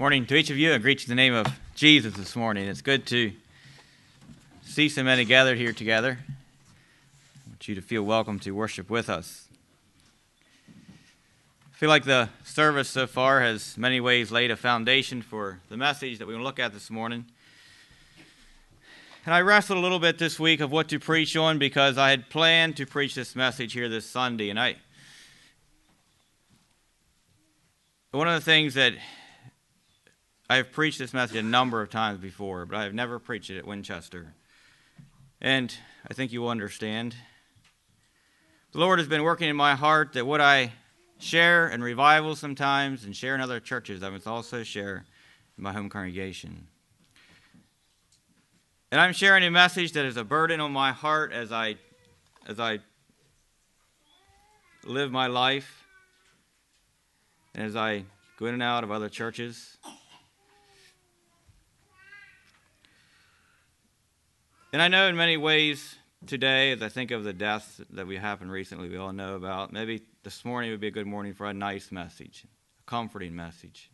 Morning to each of you. I greet you in the name of Jesus this morning. It's good to see so many gathered here together. I want you to feel welcome to worship with us. I feel like the service so far has in many ways laid a foundation for the message that we want to look at this morning. And I wrestled a little bit this week of what to preach on because I had planned to preach this message here this Sunday. And one of the things that I have preached this message a number of times before, but I have never preached it at Winchester. And I think you will understand. The Lord has been working in my heart that what I share in revival sometimes and share in other churches, I must also share in my home congregation. And I'm sharing a message that is a burden on my heart as I live my life and as I go in and out of other churches. And I know in many ways today, as I think of the deaths that we happened recently, we all know about, maybe this morning would be a good morning for a nice message, a comforting message.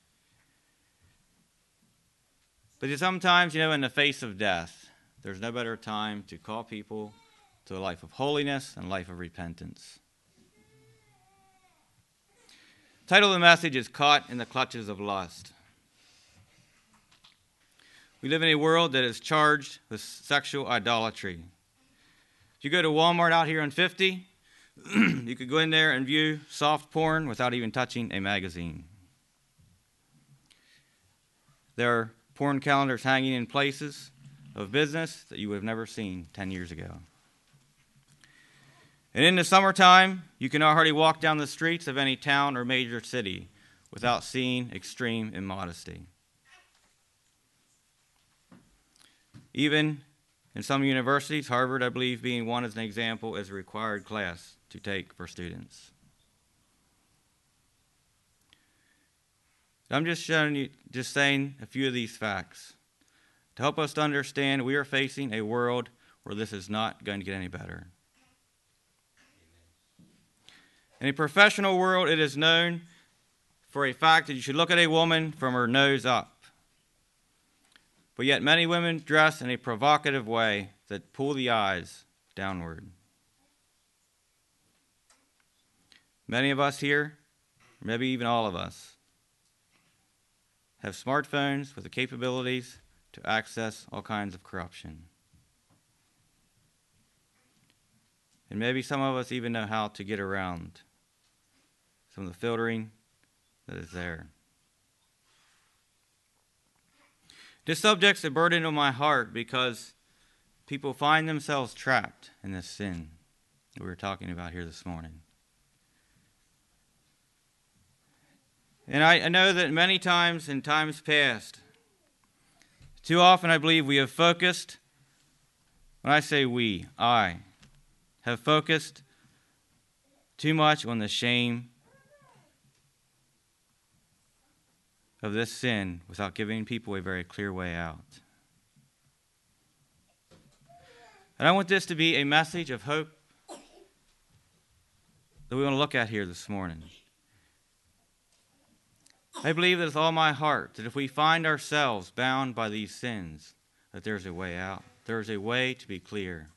But sometimes, in the face of death, there's no better time to call people to a life of holiness and a life of repentance. The title of the message is Caught in the Clutches of Lust. We live in a world that is charged with sexual idolatry. If you go to Walmart out here on 50, you could go in there and view soft porn without even touching a magazine. There are porn calendars hanging in places of business that you would have never seen 10 years ago. And in the summertime, you cannot hardly walk down the streets of any town or major city without seeing extreme immodesty. Even in some universities, Harvard, I believe, being one as an example, is a required class to take for students. I'm just saying a few of these facts to help us to understand we are facing a world where this is not going to get any better. In a professional world, it is known for a fact that you should look at a woman from her nose up. But yet many women dress in a provocative way that pull the eyes downward. Many of us here, maybe even all of us, have smartphones with the capabilities to access all kinds of corruption. And maybe some of us even know how to get around some of the filtering that is there. This subject's a burden on my heart because people find themselves trapped in this sin that we were talking about here this morning. And I know that many times in times past, too often I believe we have focused, when I say we, I have focused too much on the shame of this sin without giving people a very clear way out. And I want this to be a message of hope that we want to look at here this morning. I believe that with all my heart that if we find ourselves bound by these sins, that there's a way out. There's a way to be clear.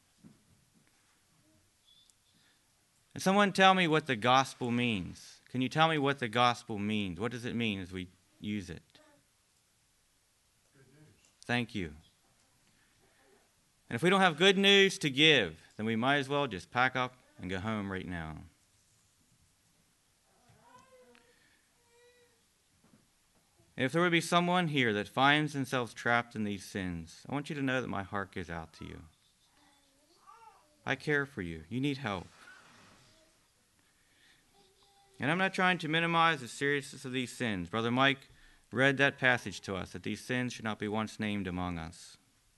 And someone tell me what the gospel means. Can you tell me what the gospel means? What does it mean as we use it? Good news. Thank you. And if we don't have good news to give, then we might as well just pack up and go home right now. And if there would be someone here that finds themselves trapped in these sins, I want you to know that my heart goes out to you. I care for you. You need help. And I'm not trying to minimize the seriousness of these sins. Brother Mike read that passage to us, that these sins should not be once named among us.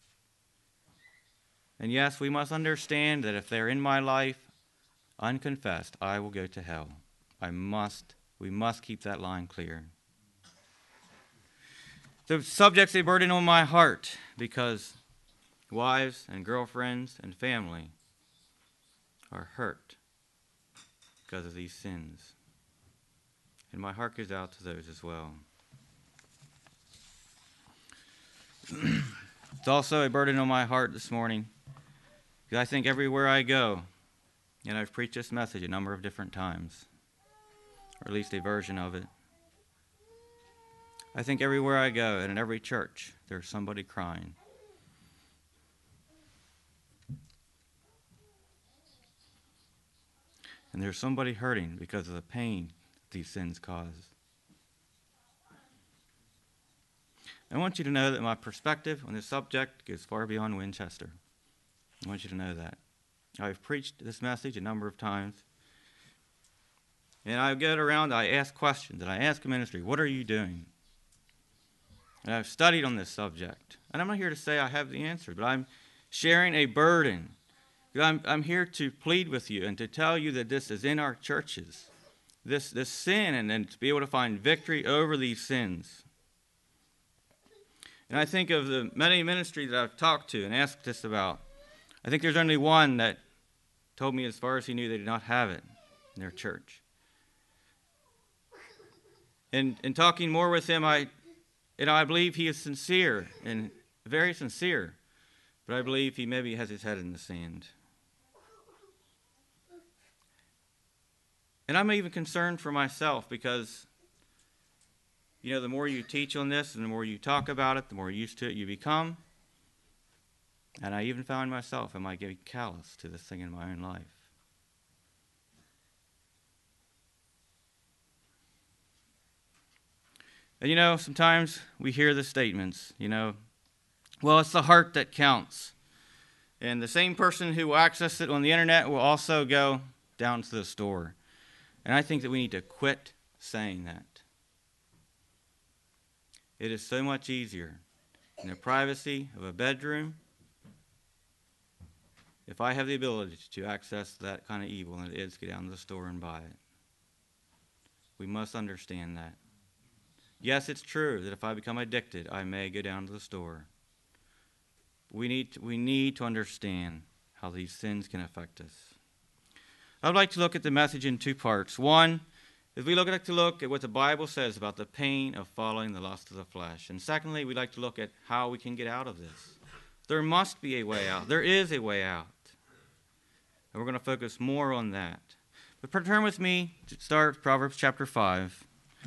And yes, we must understand that if they're in my life unconfessed, I will go to hell. We must keep that line clear. The subject's a burden on my heart because wives and girlfriends and family are hurt because of these sins. And my heart goes out to those as well. It's also a burden on my heart this morning, because I think everywhere I go, and I've preached this message a number of different times, or at least a version of it, I think everywhere I go and in every church, there's somebody crying. And there's somebody hurting because of the pain these sins cause. I want you to know that my perspective on this subject goes far beyond Winchester. I want you to know that. I've preached this message a number of times. And I get around, I ask questions, and I ask a ministry, what are you doing? And I've studied on this subject. And I'm not here to say I have the answer, but I'm sharing a burden. I'm here to plead with you and to tell you that this is in our churches. This sin, and then to be able to find victory over these sins. And I think of the many ministries that I've talked to and asked this about. I think there's only one that told me as far as he knew they did not have it in their church. And in talking more with him, I believe he is sincere and very sincere. But I believe he maybe has his head in the sand. And I'm even concerned for myself because, the more you teach on this and the more you talk about it, the more used to it you become. And I even found myself, am I getting callous to this thing in my own life? And sometimes we hear the statements, well, it's the heart that counts. And the same person who will access it on the internet will also go down to the store. And I think that we need to quit saying that. It is so much easier in the privacy of a bedroom if I have the ability to access that kind of evil than it is to get down to the store and buy it. We must understand that. Yes, it's true that if I become addicted, I may go down to the store. We need to understand how these sins can affect us. I would like to look at the message in two parts. One, is we like to look at what the Bible says about the pain of following the lust of the flesh. And secondly, we'd like to look at how we can get out of this. There must be a way out. There is a way out. And we're going to focus more on that. But turn with me to start Proverbs chapter 5.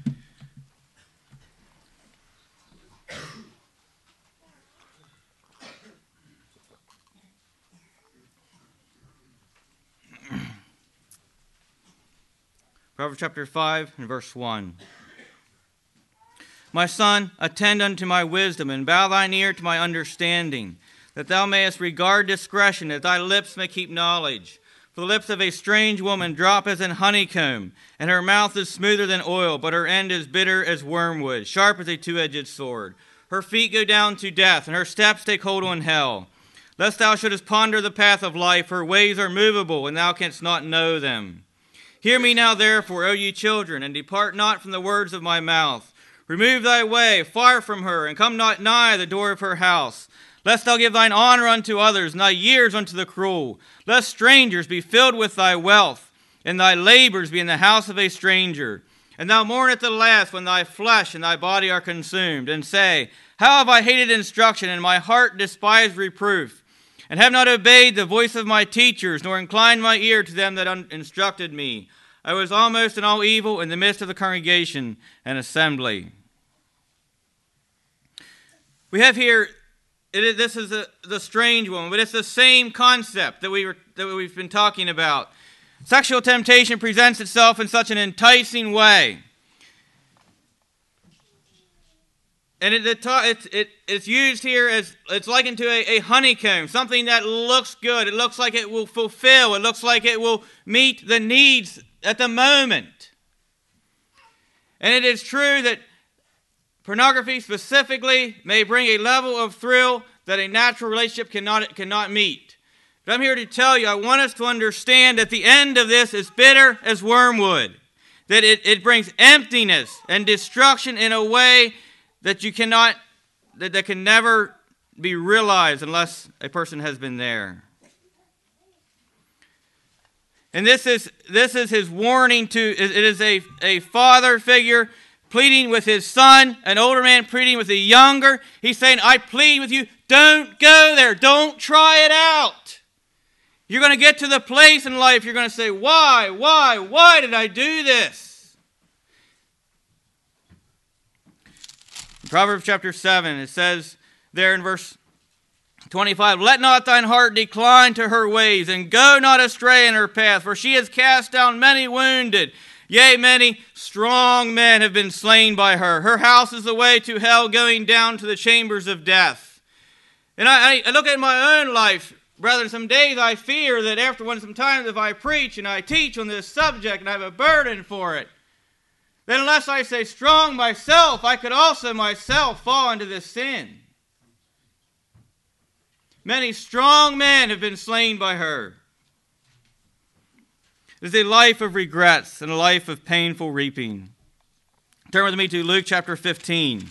Proverbs chapter 5 and verse 1. My son, attend unto my wisdom, and bow thine ear to my understanding, that thou mayest regard discretion, that thy lips may keep knowledge. For the lips of a strange woman drop as in honeycomb, and her mouth is smoother than oil, but her end is bitter as wormwood, sharp as a two-edged sword. Her feet go down to death, and her steps take hold on hell. Lest thou shouldest ponder the path of life, her ways are movable, and thou canst not know them. Hear me now, therefore, O ye children, and depart not from the words of my mouth. Remove thy way far from her, and come not nigh the door of her house. Lest thou give thine honor unto others, and thy years unto the cruel. Lest strangers be filled with thy wealth, and thy labors be in the house of a stranger. And thou mourn at the last when thy flesh and thy body are consumed, and say, how have I hated instruction, and my heart despised reproof, and have not obeyed the voice of my teachers, nor inclined my ear to them that instructed me. I was almost in all evil in the midst of the congregation and assembly. We have here, this is the strange one, but it's the same concept that we've been talking about. Sexual temptation presents itself in such an enticing way. And it's used here as, it's likened to a honeycomb, something that looks good. It looks like it will fulfill. It looks like it will meet the needs at the moment. And it is true that pornography specifically may bring a level of thrill that a natural relationship cannot meet. But I'm here to tell you, I want us to understand that the end of this is bitter as wormwood. That it brings emptiness and destruction in a way that that can never be realized unless a person has been there. And this is his warning to, it is a father figure pleading with his son, an older man pleading with a younger. He's saying, I plead with you, don't go there. Don't try it out. You're going to get to the place in life you're going to say, why did I do this? In Proverbs chapter 7, it says there in verse 25, let not thine heart decline to her ways, and go not astray in her path, for she has cast down many wounded. Yea, many strong men have been slain by her. Her house is the way to hell, going down to the chambers of death. And I look at my own life, brethren. Some days I fear that sometimes if I preach and I teach on this subject and I have a burden for it, then unless I say strong myself, I could also myself fall into this sin. Many strong men have been slain by her. It is a life of regrets and a life of painful reaping. Turn with me to Luke chapter 15.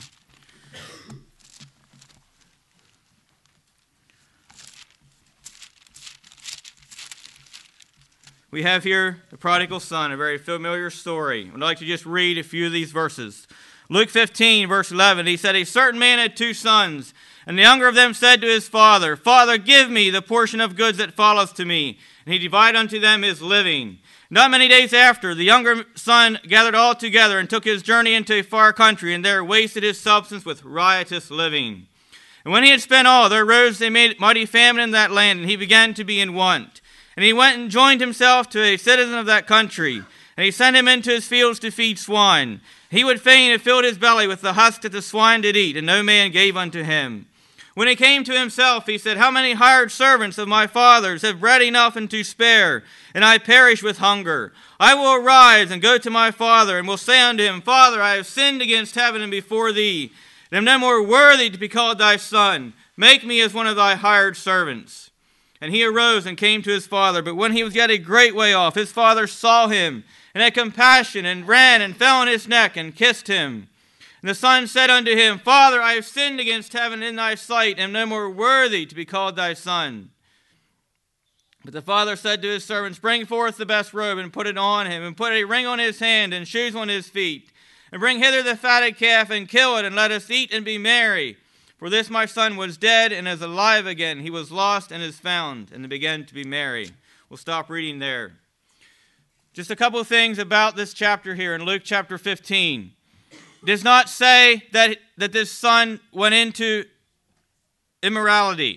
We have here the prodigal son, a very familiar story. I'd like to just read a few of these verses. Luke 15, verse 11, he said, a certain man had 2 sons, and the younger of them said to his father, Father, give me the portion of goods that falleth to me. And he divided unto them his living. Not many days after, the younger son gathered all together and took his journey into a far country, and there wasted his substance with riotous living. And when he had spent all, there arose a mighty famine in that land, and he began to be in want. And he went and joined himself to a citizen of that country, and he sent him into his fields to feed swine. He would fain have filled his belly with the husk that the swine did eat, and no man gave unto him. When he came to himself, he said, how many hired servants of my father's have bread enough and to spare, and I perish with hunger? I will arise and go to my father, and will say unto him, Father, I have sinned against heaven and before thee, and am no more worthy to be called thy son. Make me as one of thy hired servants. And he arose and came to his father. But when he was yet a great way off, his father saw him, and had compassion, and ran, and fell on his neck, and kissed him. And the son said unto him, Father, I have sinned against heaven in thy sight, and am no more worthy to be called thy son. But the father said to his servants, Bring forth the best robe, and put it on him, and put a ring on his hand, and shoes on his feet. And bring hither the fatted calf, and kill it, and let us eat and be merry. For this my son was dead, and is alive again. He was lost, and is found. And they began to be merry. We'll stop reading there. Just a couple of things about this chapter here in Luke chapter 15. It does not say that this son went into immorality.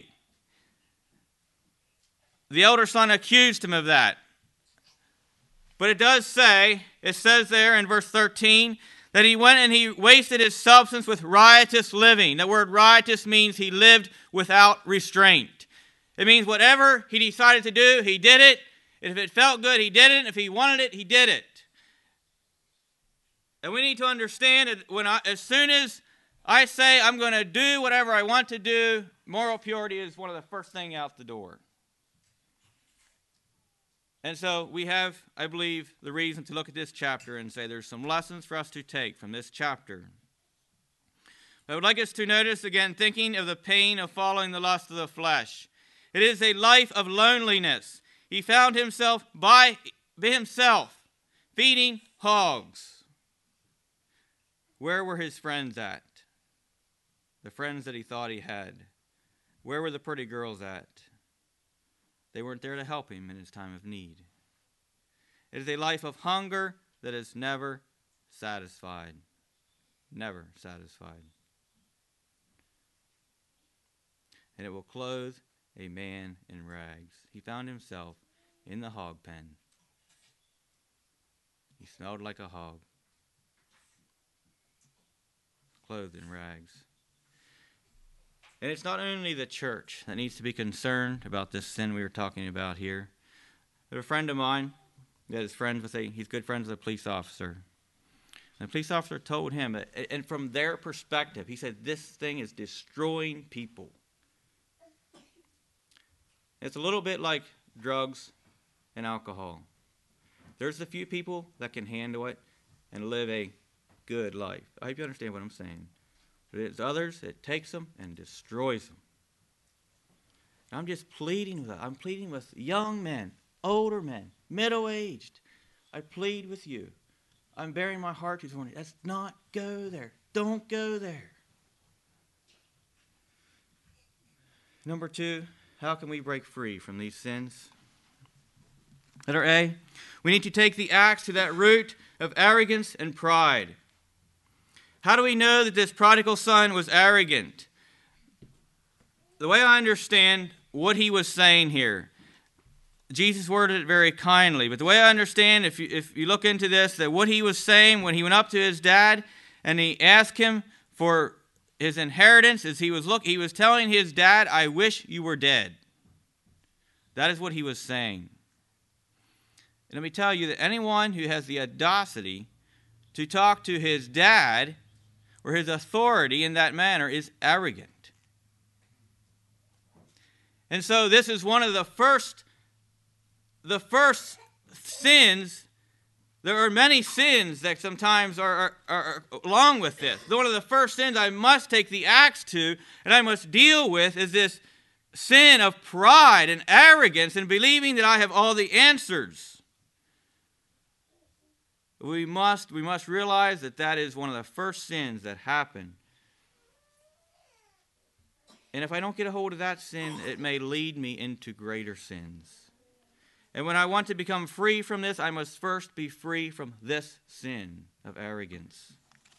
The elder son accused him of that. But it says there in verse 13, that he went and he wasted his substance with riotous living. The word riotous means he lived without restraint. It means whatever he decided to do, he did it. If it felt good, he did it. If he wanted it, he did it. And we need to understand that as soon as I say I'm going to do whatever I want to do, moral purity is one of the first things out the door. And so we have, I believe, the reason to look at this chapter and say there's some lessons for us to take from this chapter. I would like us to notice, again, thinking of the pain of following the lust of the flesh. It is a life of loneliness. He found himself by himself feeding hogs. Where were his friends at? The friends that he thought he had. Where were the pretty girls at? They weren't there to help him in his time of need. It is a life of hunger that is never satisfied. Never satisfied. And it will clothe a man in rags. He found himself in the hog pen. He smelled like a hog. Clothed in rags. And it's not only the church that needs to be concerned about this sin we were talking about here. There's a friend of mine that is friends with he's good friends with a police officer. And the police officer told him, and from their perspective, he said, this thing is destroying people. It's a little bit like drugs and alcohol. There's a few people that can handle it and live a good life. I hope you understand what I'm saying. But it's others, it takes them and destroys them. I'm just pleading with young men, older men, middle-aged. I plead with you. I'm bearing my heart this morning. Let's not go there. Don't go there. Number 2, how can we break free from these sins? Letter A, we need to take the axe to that root of arrogance and pride. How do we know that this prodigal son was arrogant? The way I understand what he was saying here, Jesus worded it very kindly, but the way I understand, if you look into this, that what he was saying when he went up to his dad and he asked him for his inheritance, is he was telling his dad, I wish you were dead. That is what he was saying. And let me tell you that anyone who has the audacity to talk to his dad or his authority in that manner is arrogant. And so this is one of the first sins. There are many sins that sometimes are along with this. One of the first sins I must take the axe to and I must deal with is this sin of pride and arrogance and believing that I have all the answers. We must realize that is one of the first sins that happen. And if I don't get a hold of that sin, it may lead me into greater sins. And when I want to become free from this, I must first be free from this sin of arrogance.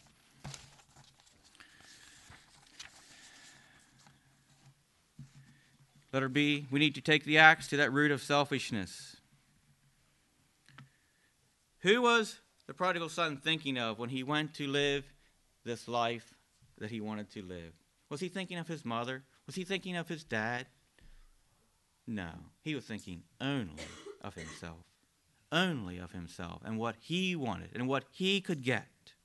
Letter B, we need to take the axe to that root of selfishness. Who was the prodigal son thinking of when he went to live this life that he wanted to live? Was he thinking of his mother? Was he thinking of his dad? No. He was thinking only of himself. Only of himself and what he wanted and what he could get.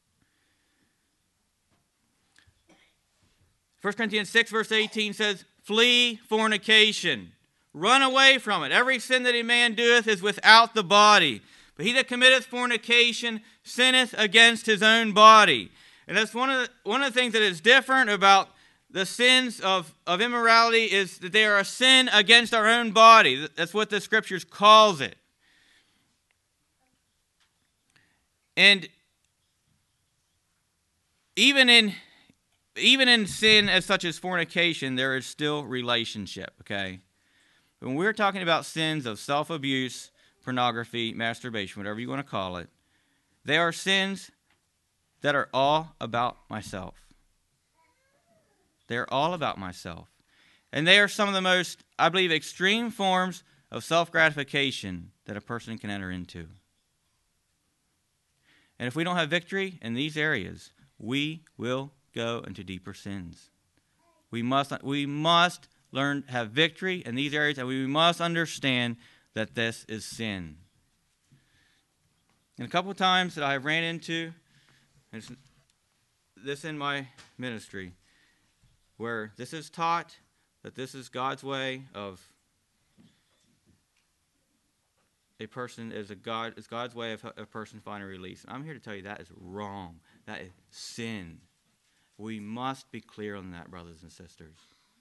1 Corinthians 6 verse 18 says, flee fornication. Run away from it. Every sin that a man doeth is without the body. But he that committeth fornication sinneth against his own body. And that's one of the things that is different about the sins of immorality is that they are a sin against our own body. That's what the Scriptures calls it. And even in sin as such as fornication, there is still relationship, okay? When we're talking about sins of self-abuse, pornography, masturbation, whatever you want to call it, they are sins that are all about myself. They're all about myself. And they are some of the most, I believe, extreme forms of self-gratification that a person can enter into. And if we don't have victory in these areas, we will go into deeper sins. We must learn to have victory in these areas, and we must understand that this is sin. And a couple of times that I have ran into this in my ministry, where this is taught that this is God's way of a person is God's way of a person finding release. And I'm here to tell you that is wrong. That is sin. We must be clear on that, brothers and sisters.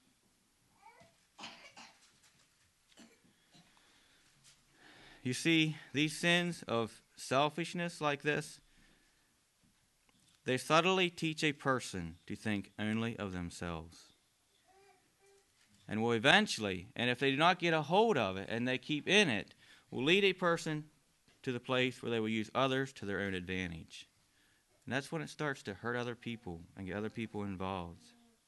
You see, these sins of selfishness like this, they subtly teach a person to think only of themselves. And will eventually, and if they do not get a hold of it and they keep in it, will lead a person to the place where they will use others to their own advantage. And that's when it starts to hurt other people and get other people involved.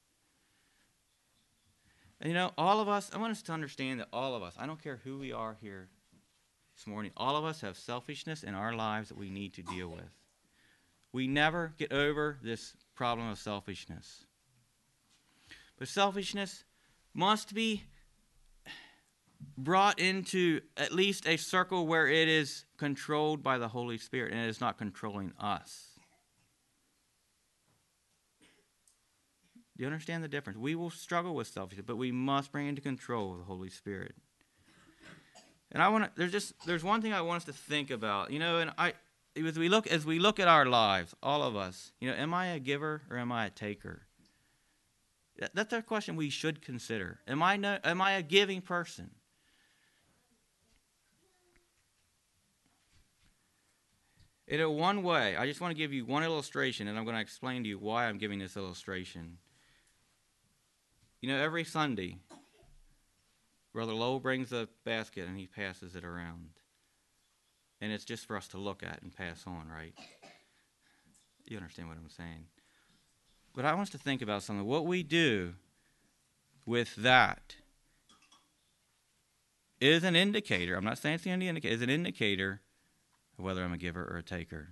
And you know, all of us, I want us to understand that all of us, I don't care who we are here this morning, all of us have selfishness in our lives that we need to deal with. We never get over this problem of selfishness. But selfishness must be brought into at least a circle where it is controlled by the Holy Spirit and it is not controlling us. Do you understand the difference? We will struggle with selfishness, but we must bring into control of the Holy Spirit. And there's one thing I want us to think about. You know, and as we look at our lives, all of us, you know, am I a giver or am I a taker? That's a question we should consider. Am I a giving person? In one way, I just want to give you one illustration, and I'm going to explain to you why I'm giving this illustration. You know, every Sunday, Brother Lowell brings a basket and he passes it around. And it's just for us to look at and pass on, right? You understand what I'm saying. But I want us to think about something. What we do with that is an indicator. I'm not saying it's the only indicator. It's an indicator of whether I'm a giver or a taker.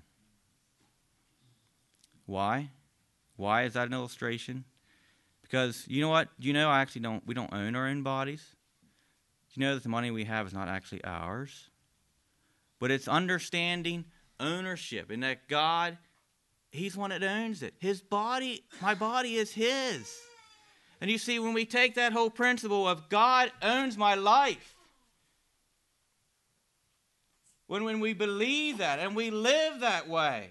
Why? Why is that an illustration? Because you know what? You know, we don't own our own bodies. You know that the money we have is not actually ours. But it's understanding ownership, and that God, He's one that owns it. His body, my body is His. And you see, when we take that whole principle of God owns my life, when we believe that and we live that way,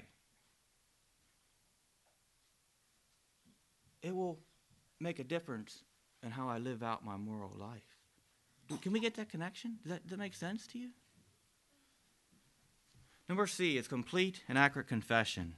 it will make a difference in how I live out my moral life. Can we get that connection? Does that make sense to you? Number C is complete and accurate confession.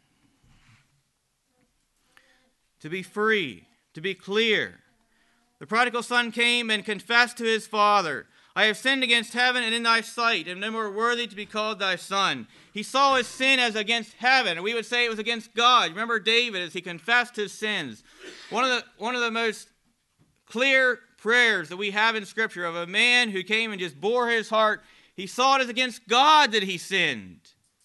To be free, to be clear. The prodigal son came and confessed to his father, I have sinned against heaven and in thy sight, and no more worthy to be called thy son. He saw his sin as against heaven, and we would say it was against God. Remember David as he confessed his sins. One of the most clear prayers that we have in Scripture of a man who came and just bore his heart, he saw it as against God that he sinned.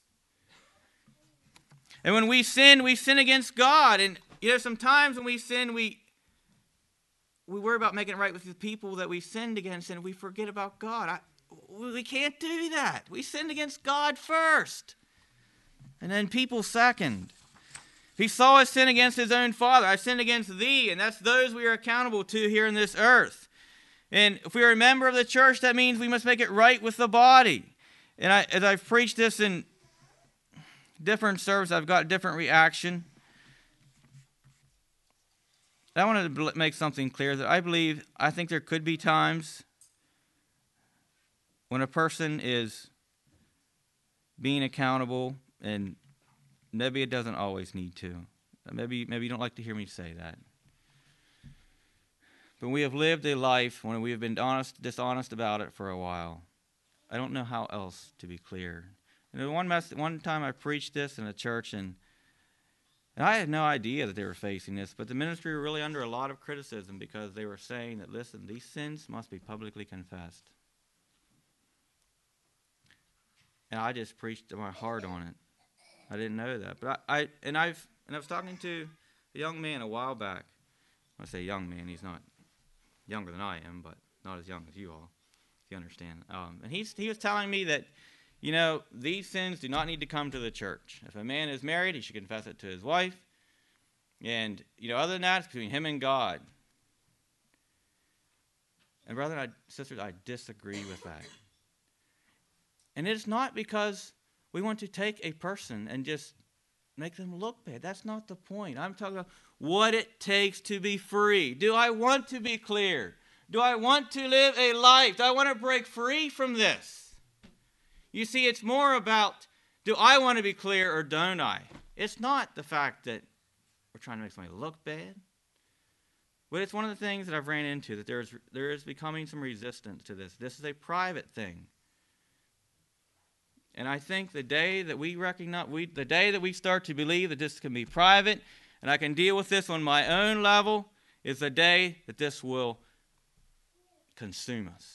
And when we sin against God. And you know, sometimes when we sin, we worry about making it right with the people that we sinned against, and we forget about God. We can't do that. We sinned against God first, and then people second. He saw his sin against his own father. I sinned against thee, and that's those we are accountable to here in this earth. And if we are a member of the church, that means we must make it right with the body. And as I've preached this in different services, I've got a different reaction. I wanted to make something clear that I think there could be times when a person is being accountable, and maybe it doesn't always need to. Maybe you don't like to hear me say that. But we have lived a life when we have been dishonest about it for a while. I don't know how else to be clear. And one time I preached this in a church, and I had no idea that they were facing this, but the ministry were really under a lot of criticism because they were saying that, listen, these sins must be publicly confessed. And I just preached my heart on it. I didn't know that. But I was talking to a young man a while back. When I say young man, he's not younger than I am, but not as young as you all, if you understand. And he was telling me that, you know, these sins do not need to come to the church. If a man is married, he should confess it to his wife. And, you know, other than that, it's between him and God. And brothers and sisters, I disagree with that. And it's not because we want to take a person and just make them look bad. That's not the point. I'm talking about what it takes to be free. Do I want to be clear? Do I want to live a life? Do I want to break free from this? You see, it's more about, do I want to be clear or don't I? It's not the fact that we're trying to make somebody look bad. But it's one of the things that I've ran into, that there is becoming some resistance to this. This is a private thing. And I think the day that we start to believe that this can be private, and I can deal with this on my own level, is the day that this will consume us.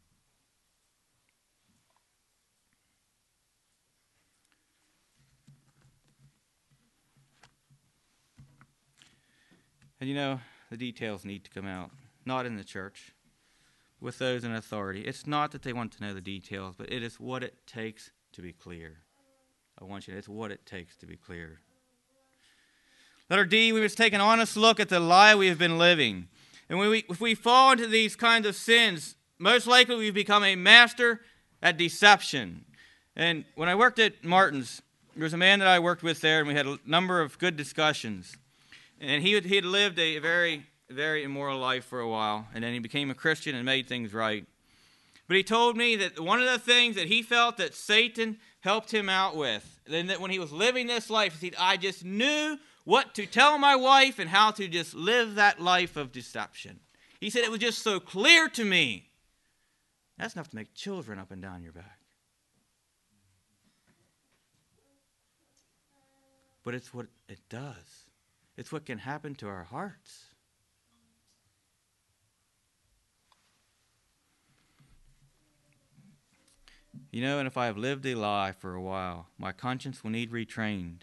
And you know, the details need to come out, not in the church, with those in authority. It's not that they want to know the details, but it is what it takes to be clear. It's what it takes to be clear. Letter D, we must take an honest look at the lie we have been living. And if we fall into these kinds of sins, most likely we've become a master at deception. And when I worked at Martin's, there was a man that I worked with there, and we had a number of good discussions. And he had lived a very, very immoral life for a while, and then he became a Christian and made things right. But he told me that one of the things that he felt that Satan helped him out with when he was living this life, he said, I just knew what to tell my wife and how to just live that life of deception. He said, it was just so clear to me. That's enough to make chills run up and down your back. But it's what it does. It's what can happen to our hearts. You know, and if I have lived a lie for a while, my conscience will need retrained.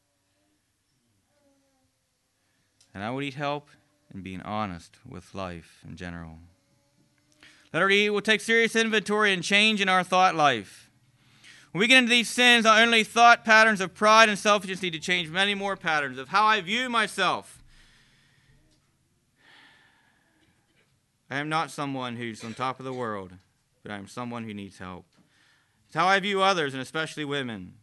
And I would need help in being honest with life in general. Letter E, we'll take serious inventory and change in our thought life. When we get into these sins, not only thought patterns of pride and selfishness need to change, many more patterns of how I view myself. I am not someone who's on top of the world, but I am someone who needs help. It's how I view others, and especially women.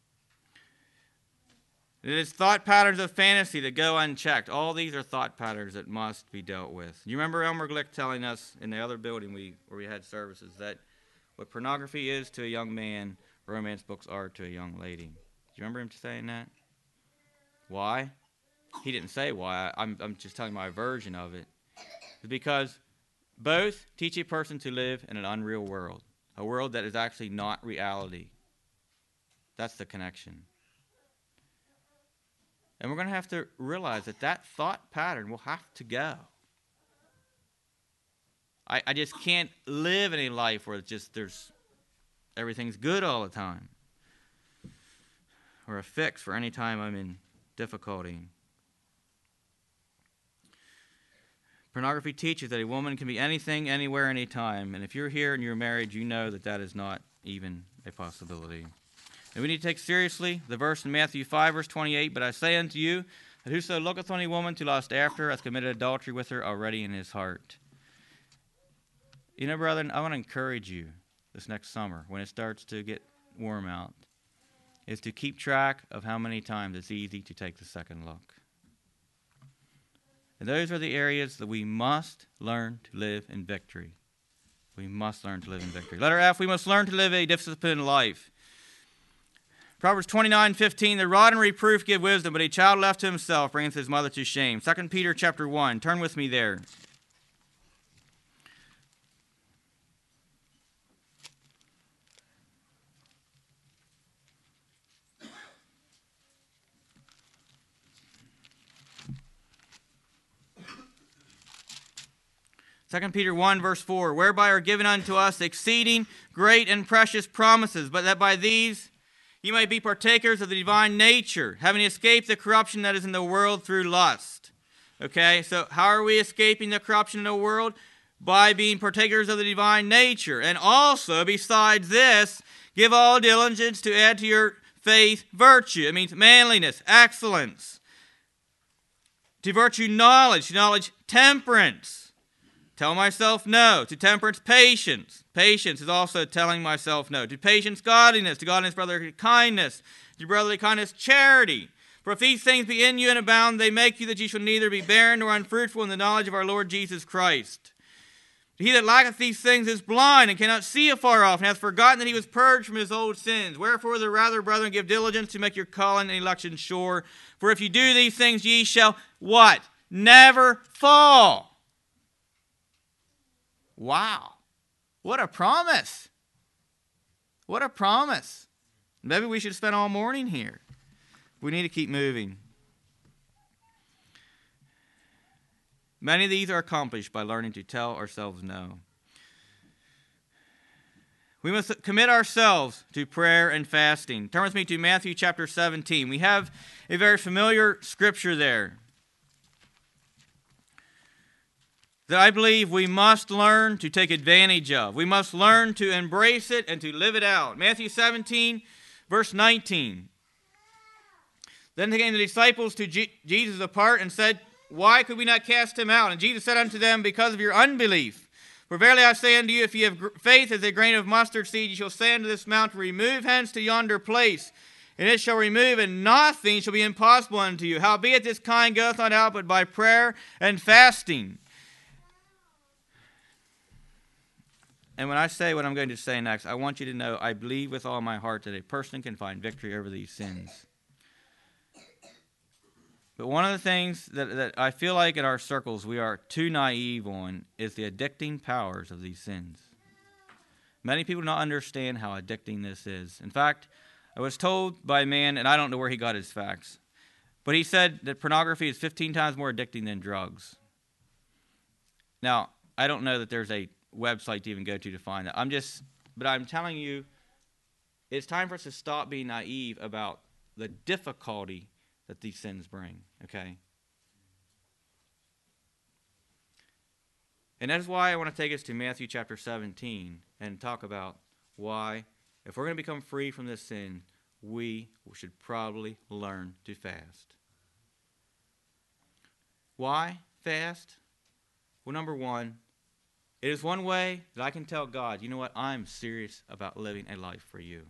It is thought patterns of fantasy that go unchecked. All these are thought patterns that must be dealt with. You remember Elmer Glick telling us in the other building where we had services that what pornography is to a young man, romance books are to a young lady. Do you remember him saying that? Why? He didn't say why. I'm just telling my version of it. It's because both teach a person to live in an unreal world, a world that is actually not reality. That's the connection. And we're going to have to realize that thought pattern will have to go. I just can't live in a life where it's just everything's good all the time. Or a fix for any time I'm in difficulty. Pornography teaches that a woman can be anything, anywhere, anytime. And if you're here and you're married, you know that is not even a possibility. And we need to take seriously the verse in Matthew 5, verse 28, but I say unto you, that whoso looketh on a woman to lust after her hath committed adultery with her already in his heart. You know, brethren, I want to encourage you this next summer, when it starts to get warm out, is to keep track of how many times it's easy to take the second look. And those are the areas that we must learn to live in victory. We must learn to live in victory. Letter F, we must learn to live a disciplined life. Proverbs 29:15, the rod and reproof give wisdom, but a child left to himself bringeth his mother to shame. 2 Peter chapter 1, turn with me there. Second Peter 1, verse 4, whereby are given unto us exceeding great and precious promises, but that by these you may be partakers of the divine nature, having escaped the corruption that is in the world through lust. Okay, so how are we escaping the corruption in the world? By being partakers of the divine nature. And also, besides this, give all diligence to add to your faith virtue. It means manliness, excellence. To virtue, knowledge. To knowledge, temperance. Tell myself no. To temperance, patience. Patience is also telling myself no. To patience, godliness. To godliness, brotherly kindness. To brotherly kindness, charity. For if these things be in you and abound, they make you that ye shall neither be barren nor unfruitful in the knowledge of our Lord Jesus Christ. He that lacketh these things is blind and cannot see afar off, and hath forgotten that he was purged from his old sins. Wherefore the rather, brethren, give diligence to make your calling and election sure. For if you do these things, ye shall what? Never fall. Wow. What a promise. What a promise. Maybe we should spend all morning here. We need to keep moving. Many of these are accomplished by learning to tell ourselves no. We must commit ourselves to prayer and fasting. Turn with me to Matthew chapter 17. We have a very familiar scripture there that I believe we must learn to take advantage of. We must learn to embrace it and to live it out. Matthew 17, verse 19. Then came the disciples to Jesus apart and said, why could we not cast him out? And Jesus said unto them, because of your unbelief. For verily I say unto you, if ye have faith as a grain of mustard seed, ye shall say unto this mountain, remove hence to yonder place, and it shall remove, and nothing shall be impossible unto you. Howbeit this kind goeth not out but by prayer and fasting. And when I say what I'm going to say next, I want you to know I believe with all my heart that a person can find victory over these sins. But one of the things that I feel like in our circles we are too naive on is the addicting powers of these sins. Many people do not understand how addicting this is. In fact, I was told by a man, and I don't know where he got his facts, but he said that pornography is 15 times more addicting than drugs. Now, I don't know that there's a website to even go to find that. But I'm telling you, it's time for us to stop being naive about the difficulty that these sins bring, okay? And that is why I want to take us to Matthew chapter 17 and talk about why, if we're going to become free from this sin, we should probably learn to fast. Why fast? Well, number one, it is one way that I can tell God, you know what, I'm serious about living a life for you.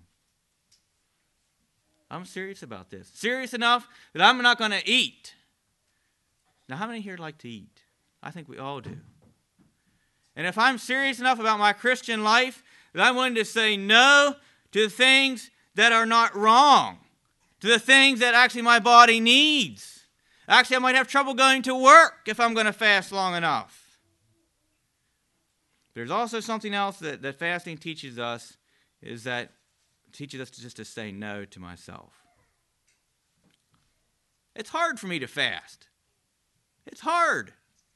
I'm serious about this. Serious enough that I'm not going to eat. Now, how many here like to eat? I think we all do. And if I'm serious enough about my Christian life that I'm willing to say no to the things that are not wrong, to the things that actually my body needs. Actually, I might have trouble going to work if I'm going to fast long enough. There's also something else that fasting teaches us, is that it teaches us just to say no to myself. It's hard for me to fast. It's hard.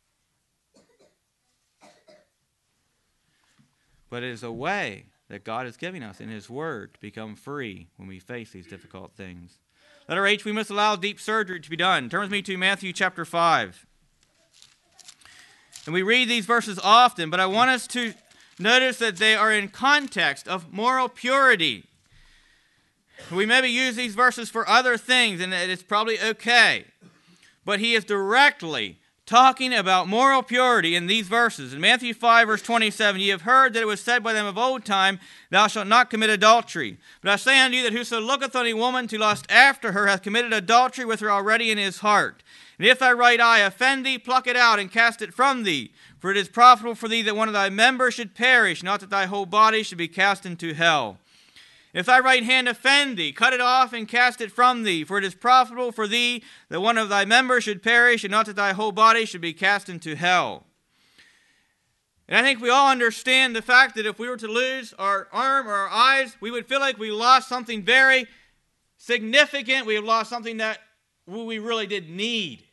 But it is a way that God is giving us in His Word to become free when we face these difficult things. Letter H, we must allow deep surgery to be done. Turn with me to Matthew chapter 5. And we read these verses often, but I want us to notice that they are in context of moral purity. We maybe use these verses for other things, and it's probably okay. But he is directly talking about moral purity in these verses. In Matthew 5, verse 27, ye have heard that it was said by them of old time, thou shalt not commit adultery. But I say unto you that whoso looketh on a woman to lust after her hath committed adultery with her already in his heart. And if thy right eye offend thee, pluck it out and cast it from thee. For it is profitable for thee that one of thy members should perish, not that thy whole body should be cast into hell. If thy right hand offend thee, cut it off and cast it from thee. For it is profitable for thee that one of thy members should perish, and not that thy whole body should be cast into hell. And I think we all understand the fact that if we were to lose our arm or our eyes, we would feel like we lost something very significant. We have lost something that we really did need.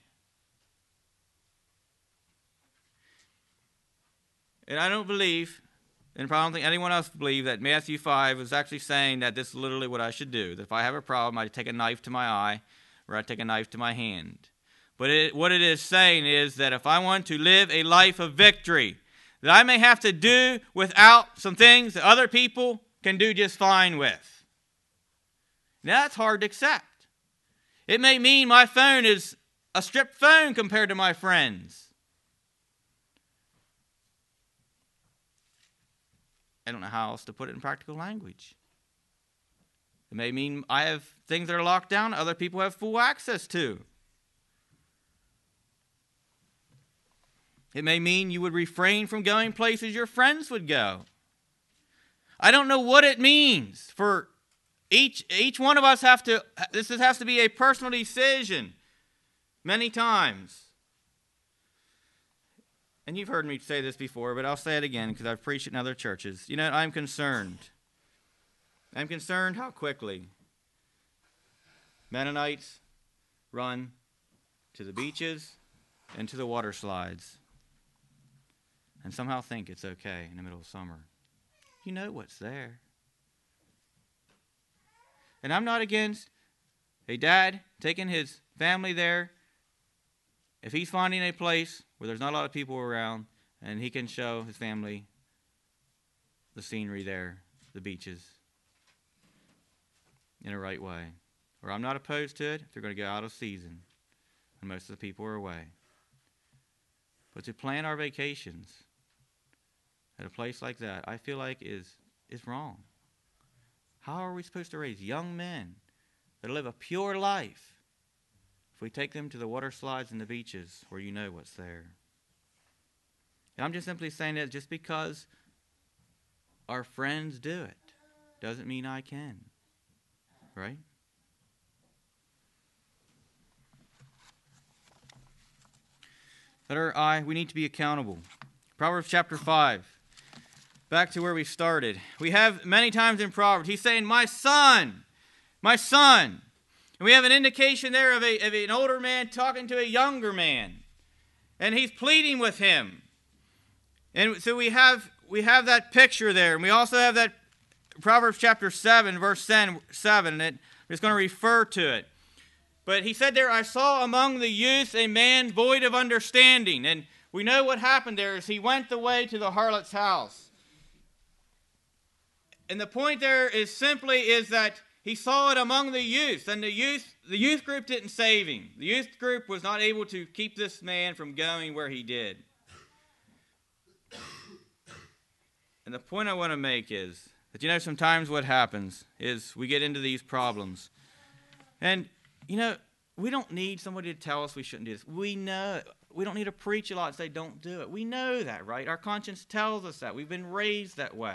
And I don't believe, and I don't think anyone else believes, that Matthew 5 was actually saying that this is literally what I should do. That if I have a problem, I take a knife to my eye, or I take a knife to my hand. But what it is saying is that if I want to live a life of victory, that I may have to do without some things that other people can do just fine with. Now, that's hard to accept. It may mean my phone is a stripped phone compared to my friends. I don't know how else to put it in practical language. It may mean I have things that are locked down, other people have full access to. It may mean you would refrain from going places your friends would go. I don't know what it means for each one of us this has to be a personal decision many times. And you've heard me say this before, but I'll say it again because I've preached it in other churches. You know, I'm concerned. I'm concerned how quickly Mennonites run to the beaches and to the water slides and somehow think it's okay in the middle of summer. You know what's there. And I'm not against a dad taking his family there if he's finding a place where there's not a lot of people around and he can show his family the scenery there, the beaches, in a right way. Or I'm not opposed to it if they're going to go out of season and most of the people are away. But to plan our vacations at a place like that, I feel like is wrong. How are we supposed to raise young men that live a pure life if we take them to the water slides and the beaches where you know what's there? And I'm just simply saying that just because our friends do it. Doesn't mean I can. Right? We need to be accountable. Proverbs chapter 5. Back to where we started. We have many times in Proverbs, he's saying, my son, my son. And we have an indication there of an older man talking to a younger man. And he's pleading with him. And so we have that picture there. And we also have that Proverbs chapter 7, verse 7. And I'm just going to refer to it. But he said there, I saw among the youth a man void of understanding. And we know what happened there is he went the way to the harlot's house. And the point there is that he saw it among the youth. And the youth group didn't save him. The youth group was not able to keep this man from going where he did. And the point I want to make is that, sometimes what happens is we get into these problems. And, we don't need somebody to tell us we shouldn't do this. We know. We don't need to preach a lot and say don't do it. We know that, right? Our conscience tells us that. We've been raised that way.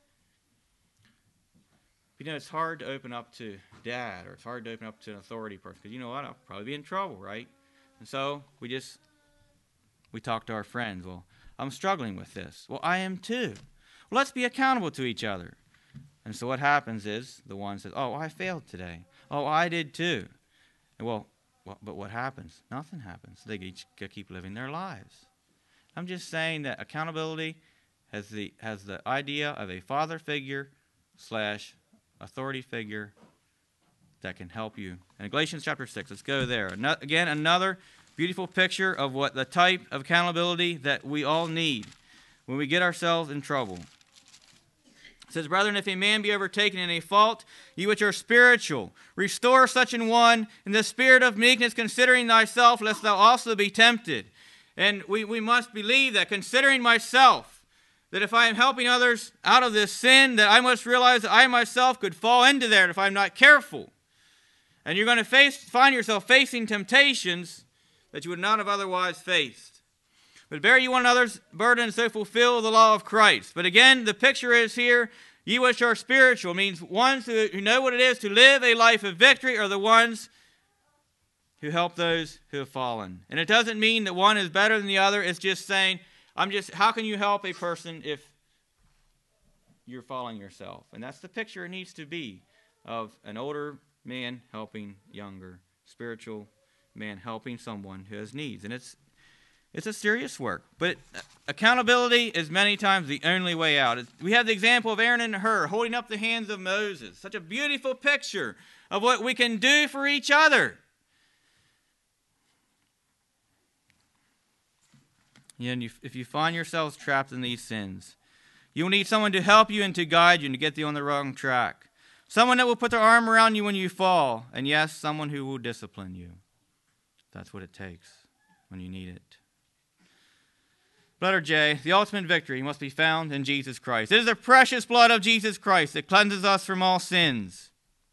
But, it's hard to open up to dad, or it's hard to open up to an authority person, because you know what? I'll probably be in trouble, right? And so we talk to our friends. Well, I'm struggling with this. Well, I am too. Well, let's be accountable to each other. And so what happens is the one says, oh, I failed today. Oh, I did too. And but what happens? Nothing happens. They keep living their lives. I'm just saying that accountability has the idea of a father figure / authority figure that can help you. And Galatians chapter 6, let's go there. Again, another beautiful picture of what the type of accountability that we all need when we get ourselves in trouble. It says, brethren, if a man be overtaken in a fault, ye which are spiritual, restore such an one in the spirit of meekness, considering thyself, lest thou also be tempted. And we must believe that, considering myself, that if I am helping others out of this sin, that I must realize that I myself could fall into there if I'm not careful. And you're going to find yourself facing temptations that you would not have otherwise faced. But bear ye one another's burden, and so fulfill the law of Christ. But again, the picture is here, ye which are spiritual, means ones who know what it is to live a life of victory are the ones who help those who have fallen. And it doesn't mean that one is better than the other. It's just saying, how can you help a person if you're falling yourself? And that's the picture it needs to be of an older man helping younger, spiritual man helping someone who has needs. And it's a serious work. But accountability is many times the only way out. We have the example of Aaron and Hur holding up the hands of Moses. Such a beautiful picture of what we can do for each other. And if you find yourselves trapped in these sins, you will need someone to help you and to guide you and to get you on the wrong track. Someone that will put their arm around you when you fall. And yes, someone who will discipline you. That's what it takes when you need it. Letter J, the ultimate victory must be found in Jesus Christ. It is the precious blood of Jesus Christ that cleanses us from all sins.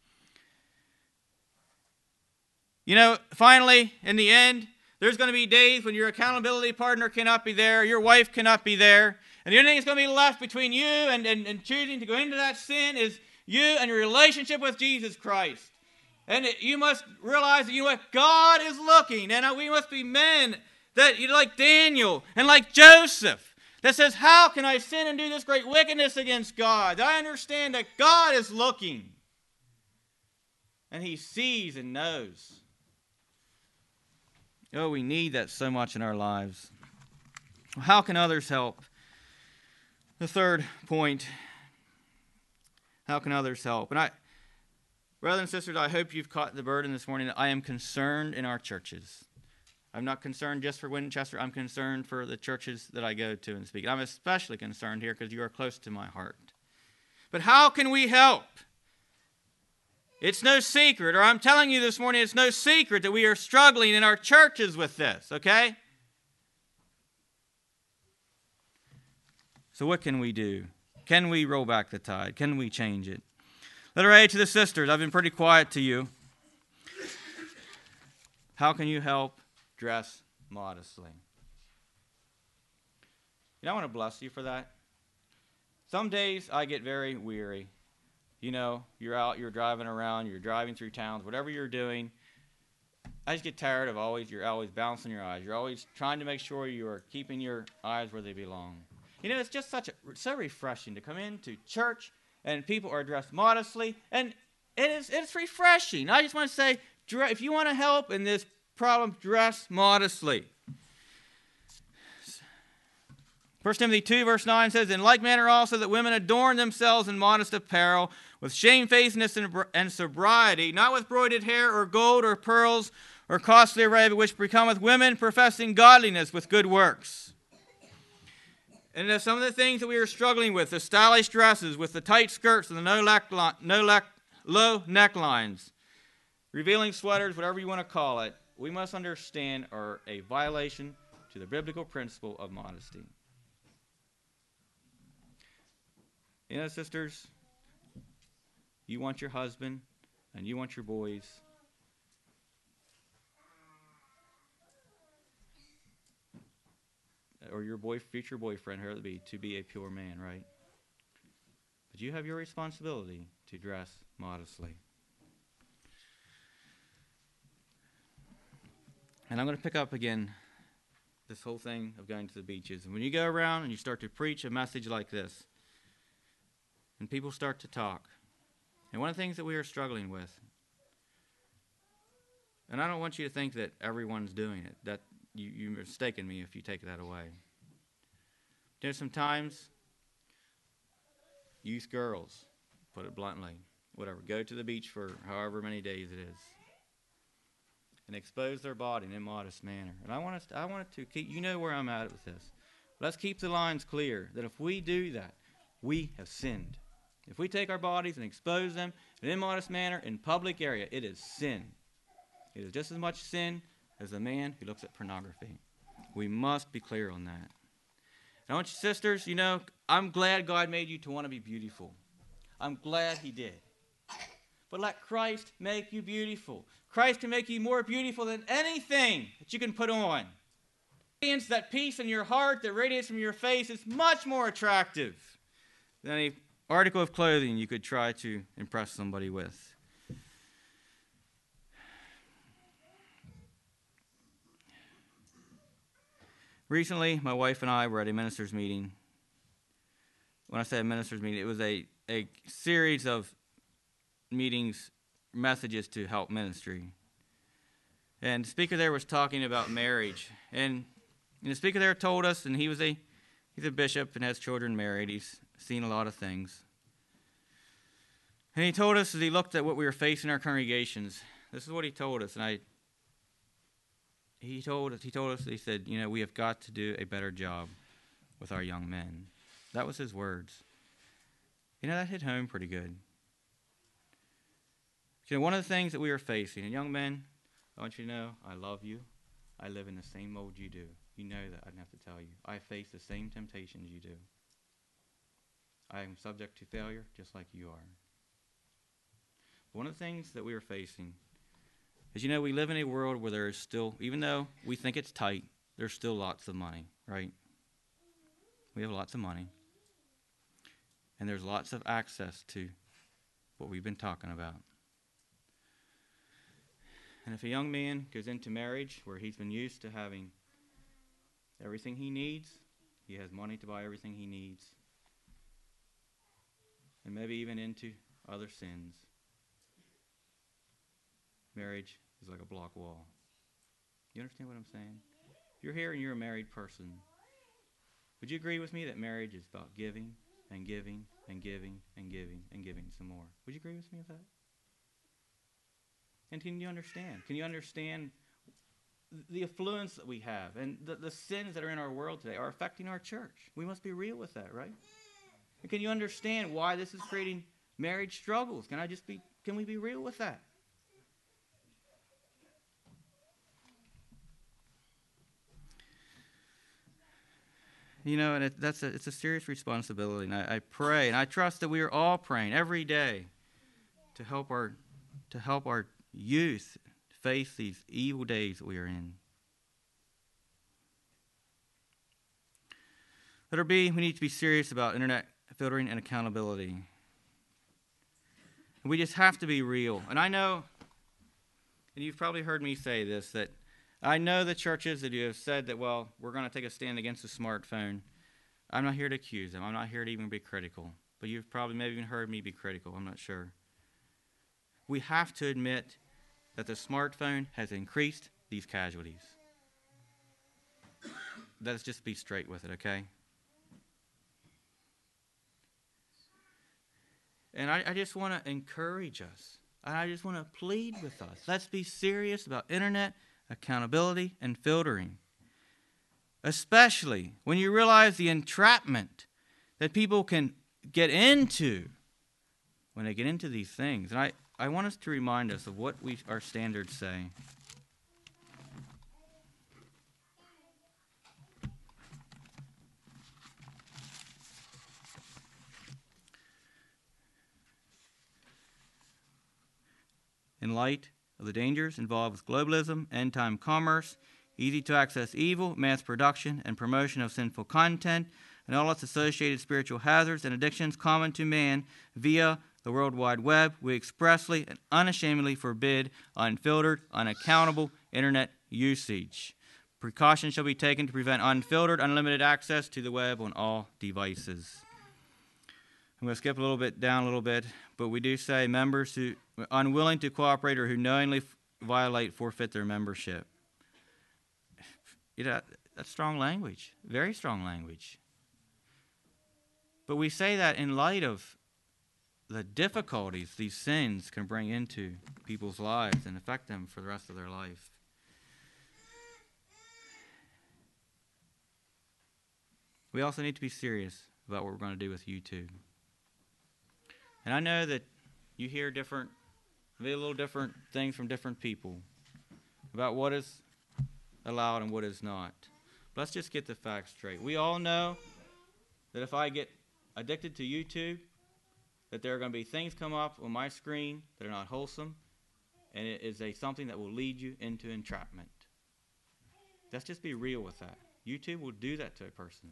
Finally, in the end, there's going to be days when your accountability partner cannot be there, your wife cannot be there, and the only thing that's going to be left between you and choosing to go into that sin is you and your relationship with Jesus Christ. And you must realize that, God is looking, and we must be men that, like Daniel and like Joseph, that says, how can I sin and do this great wickedness against God? I understand that God is looking, and He sees and knows. Oh, we need that so much in our lives. How can others help? The third point, how can others help? And brothers and sisters, I hope you've caught the burden this morning that I am concerned in our churches. I'm not concerned just for Winchester. I'm concerned for the churches that I go to and speak. I'm especially concerned here because you are close to my heart. But how can we help? It's no secret, or I'm telling you this morning, it's no secret that we are struggling in our churches with this, okay? So what can we do? Can we roll back the tide? Can we change it? Letter A to the sisters. I've been pretty quiet to you. How can you help? Dress modestly. I want to bless you for that. Some days I get very weary. You know, you're out, you're driving around, you're driving through towns, whatever you're doing. I just get tired of you're always bouncing your eyes. You're always trying to make sure you are keeping your eyes where they belong. You know, it's just so refreshing to come into church and people are dressed modestly, and it's refreshing. I just want to say, if you want to help in this problem, dress modestly. 1 Timothy 2 verse 9 says, in like manner also that women adorn themselves in modest apparel, with shamefacedness and sobriety, not with broided hair or gold or pearls or costly array, but which becometh women professing godliness with good works. And some of the things that we are struggling with, the stylish dresses with the tight skirts and the low necklines, revealing sweaters, whatever you want to call it, we must understand are a violation to the biblical principle of modesty. You know, sisters, you want your husband and you want your boys or your future boyfriend, whoever it be, to be a pure man, right? But you have your responsibility to dress modestly. And I'm going to pick up again this whole thing of going to the beaches. And when you go around and you start to preach a message like this, and people start to talk, and one of the things that we are struggling with, and I don't want you to think that everyone's doing it, that you're mistaking me if you take that away. There's sometimes youth girls, put it bluntly, whatever, go to the beach for however many days it is and expose their body in an immodest manner. And I want to keep, you know where I'm at with this. Let's keep the lines clear that if we do that, we have sinned. If we take our bodies and expose them in an immodest manner in public area, it is sin. It is just as much sin as the man who looks at pornography. We must be clear on that. And I want you sisters, you know, I'm glad God made you to want to be beautiful. I'm glad he did. But let Christ make you beautiful. Christ can make you more beautiful than anything that you can put on. That peace in your heart that radiates from your face is much more attractive than any article of clothing you could try to impress somebody with. Recently, my wife and I were at a ministers' meeting. When I say a ministers' meeting, it was a series of meetings, messages to help ministry. And the speaker there was talking about marriage. And the speaker there told us, and he's a bishop and has children married. He's seen a lot of things. And he told us as he looked at what we were facing in our congregations, this is what he told us. And he told us, he said, you know, we have got to do a better job with our young men. That was his words. You know, that hit home pretty good. You know, one of the things that we are facing, and young men, I want you to know, I love you. I live in the same mold you do. You know that. I didn't have to tell you. I face the same temptations you do. I am subject to failure just like you are. One of the things that we are facing is, you know, we live in a world where there is still, even though we think it's tight, there's still lots of money, right? We have lots of money. And there's lots of access to what we've been talking about. And if a young man goes into marriage where he's been used to having everything he needs, he has money to buy everything he needs, and maybe even into other sins, marriage is like a block wall. You understand what I'm saying? If you're here and you're a married person, would you agree with me that marriage is about giving and giving and giving and giving and giving some more? Would you agree with me with that? And can you understand? Can you understand the affluence that we have and the sins that are in our world today are affecting our church? We must be real with that, right? And can you understand why this is creating marriage struggles? Can we be real with that? You know, and it's a serious responsibility. And I pray, and I trust that we are all praying every day to help our youth face these evil days that we are in. We need to be serious about internet filtering, and accountability. We just have to be real. And I know, and you've probably heard me say this, that I know the churches that you have said that, well, we're going to take a stand against the smartphone. I'm not here to accuse them. I'm not here to even be critical. But you've probably maybe even heard me be critical. I'm not sure. We have to admit that the smartphone has increased these casualties. Let's just be straight with it, okay? And I just want to encourage us. And I just want to plead with us. Let's be serious about internet accountability and filtering. Especially when you realize the entrapment that people can get into when they get into these things. And I want us to remind us of what our standards say. In light of the dangers involved with globalism, end-time commerce, easy-to-access evil, mass production, and promotion of sinful content, and all its associated spiritual hazards and addictions common to man via the World Wide Web, we expressly and unashamedly forbid unfiltered, unaccountable internet usage. Precautions shall be taken to prevent unfiltered, unlimited access to the web on all devices. I'm going to skip down a little bit, but we do say members who are unwilling to cooperate or who knowingly violate forfeit their membership. That's strong language, very strong language. But we say that in light of the difficulties these sins can bring into people's lives and affect them for the rest of their life. We also need to be serious about what we're going to do with YouTube. And I know that you hear little different things from different people about what is allowed and what is not. But let's just get the facts straight. We all know that if I get addicted to YouTube, that there are going to be things come up on my screen that are not wholesome, and it is something that will lead you into entrapment. Let's just be real with that. YouTube will do that to a person.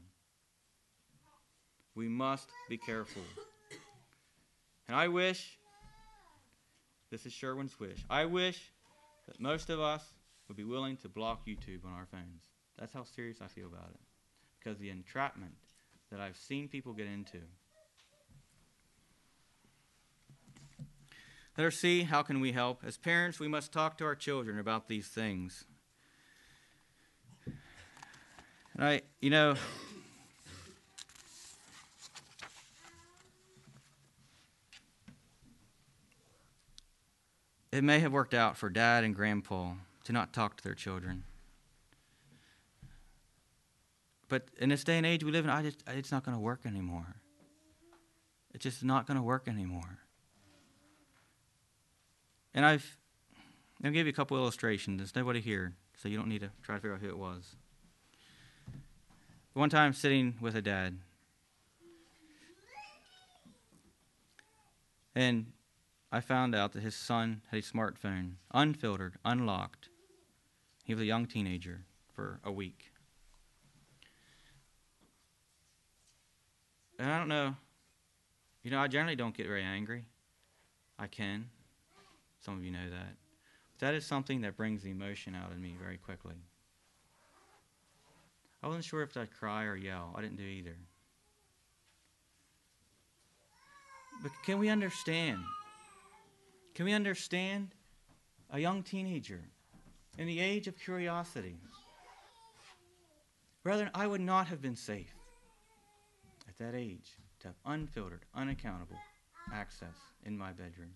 We must be careful. And I wish, this is Sherwin's wish, I wish that most of us would be willing to block YouTube on our phones. That's how serious I feel about it. Because the entrapment that I've seen people get into. Let us see, how can we help? As parents, we must talk to our children about these things. And it may have worked out for Dad and Grandpa to not talk to their children. But in this day and age we live in, it's not going to work anymore. It's just not going to work anymore. And I'll give you a couple illustrations. There's nobody here, so you don't need to try to figure out who it was. One time sitting with a dad, and I found out that his son had a smartphone, unfiltered, unlocked. He was a young teenager for a week. And I don't know, I generally don't get very angry. I can. Some of you know that. But that is something that brings the emotion out in me very quickly. I wasn't sure if I'd cry or yell. I didn't do either. But can we understand? Can we understand a young teenager in the age of curiosity? Brethren, I would not have been safe at that age to have unfiltered, unaccountable access in my bedroom.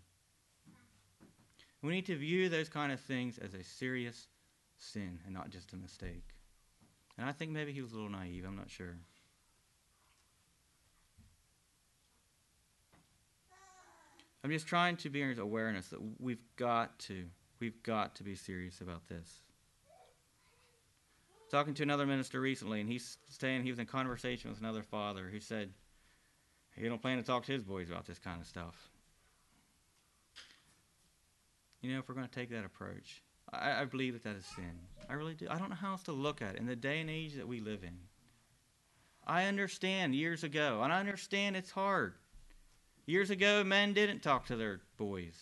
We need to view those kind of things as a serious sin and not just a mistake. And I think maybe he was a little naive, I'm not sure. I'm just trying to bring awareness that we've got to be serious about this. Talking to another minister recently, and he's saying he was in conversation with another father who said he don't plan to talk to his boys about this kind of stuff. If we're going to take that approach, I believe that is sin. I really do. I don't know how else to look at it in the day and age that we live in. I understand years ago, and I understand it's hard. Years ago, men didn't talk to their boys.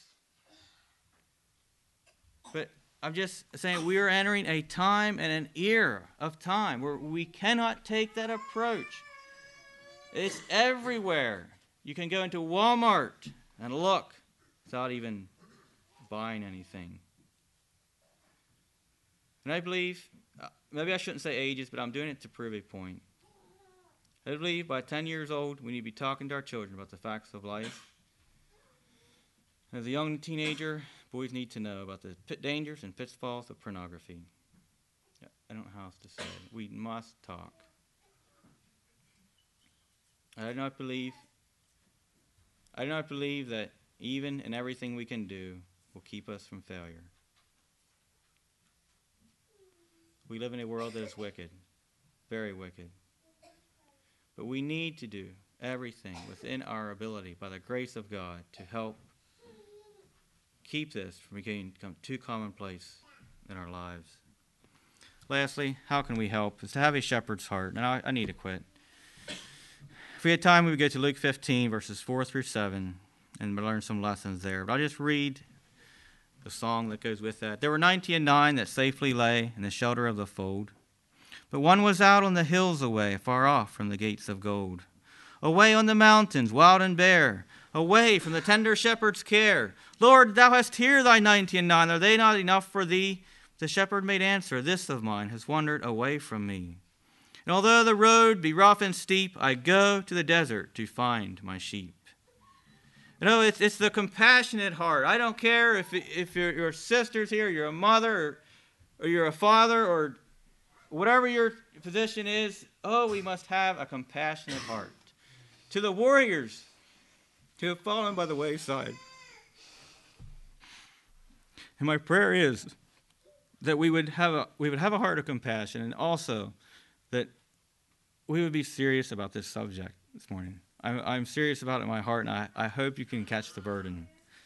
But I'm just saying we are entering a time and an era of time where we cannot take that approach. It's everywhere. You can go into Walmart and look without even buying anything. And I believe, maybe I shouldn't say ages, but I'm doing it to prove a point. I believe by 10 years old, we need to be talking to our children about the facts of life. As a young teenager, boys need to know about the dangers and pitfalls of pornography. I don't know how else to say it. We must talk. I do not believe that even and everything we can do will keep us from failure. We live in a world that is wicked, very wicked. But we need to do everything within our ability by the grace of God to help keep this from becoming too commonplace in our lives. Lastly, how can we help? Is to have a shepherd's heart. And I need to quit. If we had time, we would go to Luke 15, verses 4 through 7, and learn some lessons there. But I'll just read the song that goes with that. There were 99 that safely lay in the shelter of the fold, but one was out on the hills away, far off from the gates of gold. Away on the mountains, wild and bare, away from the tender shepherd's care. Lord, thou hast here thy 99. Are they not enough for thee? The shepherd made answer, this of mine has wandered away from me. And although the road be rough and steep, I go to the desert to find my sheep. You know, it's the compassionate heart. I don't care if your sister's here, you're a mother, or you're a father, or whatever your position is. Oh, we must have a compassionate heart. To the warriors who have fallen by the wayside. And my prayer is that we would have a heart of compassion, and also that we would be serious about this subject this morning. I'm serious about it in my heart, and I hope you can catch the burden.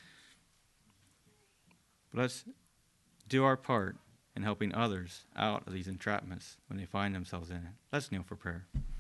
But let's do our part in helping others out of these entrapments when they find themselves in it. Let's kneel for prayer.